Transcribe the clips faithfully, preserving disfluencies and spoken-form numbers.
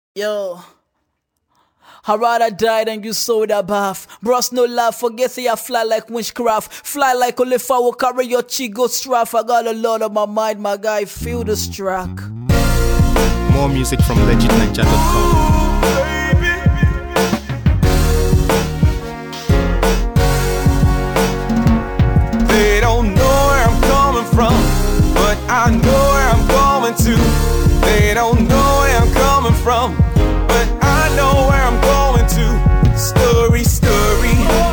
Yo, I rather die than you soda bath. Bros no love, forget say I fly like witchcraft. Fly like only if I will carry your cheek go straff. I got a lot on my mind, my guy, feel this track. More music from legit ninja dot com. They don't know where I'm coming from, but I know where I'm going to. They don't know where I'm coming from, but I know where I'm going to. Story, story,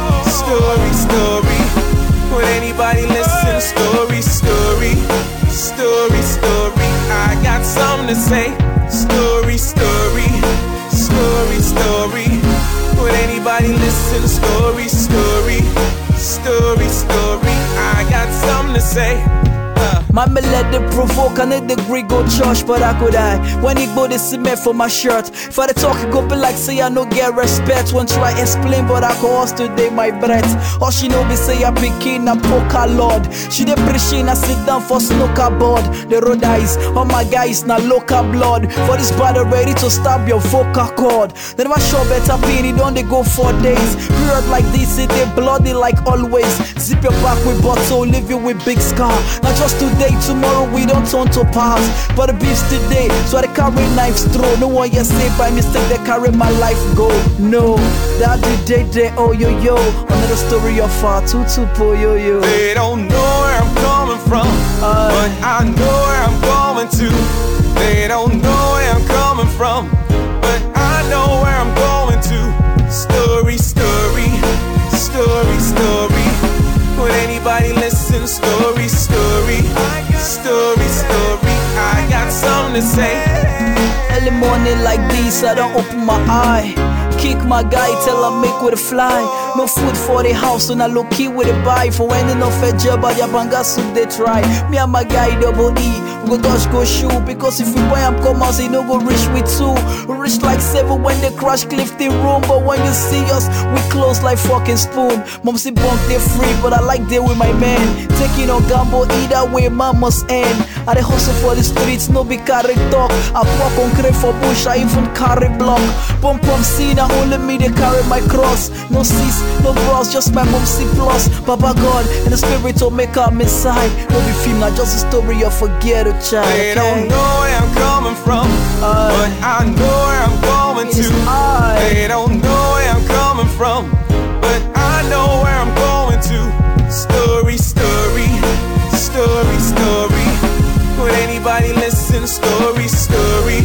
story, story. Would anybody listen? Story, story, story, story. I got something to say. Story, story, story, story. Would anybody listen? Story, story, story, story. I got something to say. My melody provoke and a degree go church, but I could I when it go the cement for my shirt. For the talk it go be like say I no get respect. When try explain, but I go us today my breath. All she know be say I picking a poker lord. She dey preaching I sit down for snooker board. The road eyes, all my guys na local blood. For this battle ready to stab your vocal cord. Then my show better pin it on they go four days. Period like this it dey bloody like always. Zip your back with bottle, leave you with big scar. Not just today. Tomorrow we don't turn to pass, but the beefs today, so I carry knives through. No one yet say by mistake they carry my life go. No, that the day day oh yo yo. Another story of far too too po yo yo. They don't know where I'm coming from, uh, but I know where I'm going to. They don't know where I'm coming from, but I know where I'm going to. Story, story, story, story. Would anybody listen? Story, story, story, story. I got something to say. Early morning like this, I don't open my eye. Kick my guy till I make with a fly. No food for the house, and I low key with a buy. For when enough a job, I banga soup they try. Me and my guy double E, we go dodge go shoot. Because if we buy am come out, he no go reach with two. Reach like seven when they crash cliff the room. But when you see us, we close like fucking spoon. Mom say bunk they free, but I like they with my man. Taking on gamble either way, man must end. I dey hustle for the streets, no be carry talk. I walk on crate for bush, I even carry block. Pump pump see now only me they carry my cross. No sis, no bros, just my mom C plus. Papa God and the spirit will make up inside. No be film, not just a story of forget a child. They Okay? don't know where I'm coming from, Uh, but I know where I'm going it is to. I. They don't know where I'm coming from, but I know where I'm going to. Story, story, story, story. Would anybody listen? Story, story,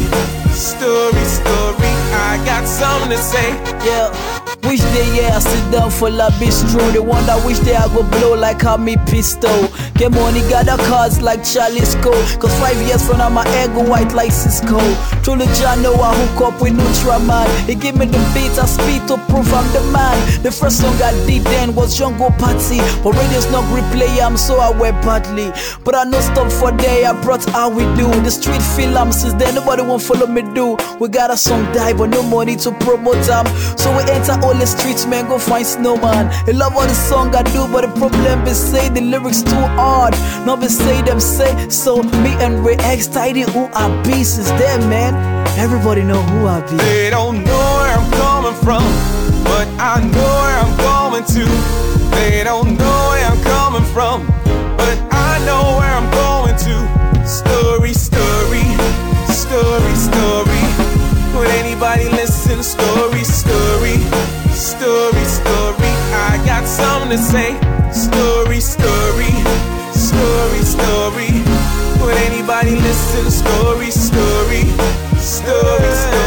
story, story. I got something to say. Yeah. Wish day, yeah, I sit down for La Bistro. The one that wish day I go blow like how me pistol. Get money, gather cards like Charlie Sco. Cause five years from now my hair go white like Cisco. Truly John know I hook up with Nutraman. He give me the beat, I speed to prove I'm the man. The first song I did then was Jungle Party. But radio's not replay, I'm so I wear badly. But I no stop for day, I brought how we do. The street film since then, nobody won't follow me do. We got a song die, but no money to promote them. So we enter all the streets, man, go find Snowman. He love all the song I do, but the problem is say the lyrics too hard. Not be say them say, so me and Ray X tidy who I be since then, man. Everybody know who I be. They don't know where I'm coming from, but I know where I'm going to. They don't know where I'm coming from, but I know where I'm going to. Story, story, story, story. Would anybody listen? Story, story, story, story. I got something to say. Story, story, story, story. Would anybody listen? Story, story, story, story.